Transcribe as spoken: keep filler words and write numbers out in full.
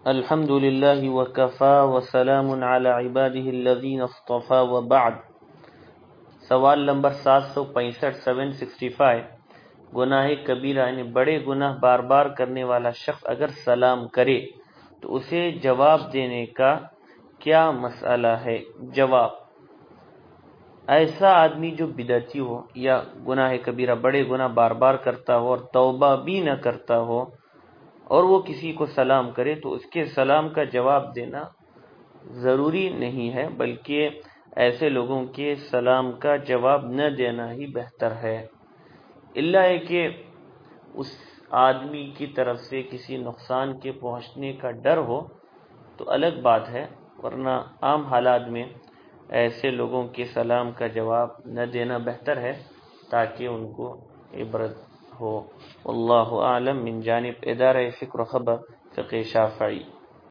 الحمد للہ وکفا وسلام علی عباده الذین اصطفى وبعد۔ سوال نمبر سات سو پینسٹھ سیون سکسٹی فائیو، گناہ کبیرہ یعنی بڑے گناہ بار بار کرنے والا شخص اگر سلام کرے تو اسے جواب دینے کا کیا مسئلہ ہے؟ جواب: ایسا آدمی جو بدعتی ہو یا گناہ کبیرہ بڑے گناہ بار بار کرتا ہو اور توبہ بھی نہ کرتا ہو اور وہ کسی کو سلام کرے تو اس کے سلام کا جواب دینا ضروری نہیں ہے، بلکہ ایسے لوگوں کے سلام کا جواب نہ دینا ہی بہتر ہے، الا ہے کہ اس آدمی کی طرف سے کسی نقصان کے پہنچنے کا ڈر ہو تو الگ بات ہے، ورنہ عام حالات میں ایسے لوگوں کے سلام کا جواب نہ دینا بہتر ہے تاکہ ان کو عبرت ہو۔ واللہ اعلم۔ من جانب ادارہ فکر و خبر فقہ شافعی۔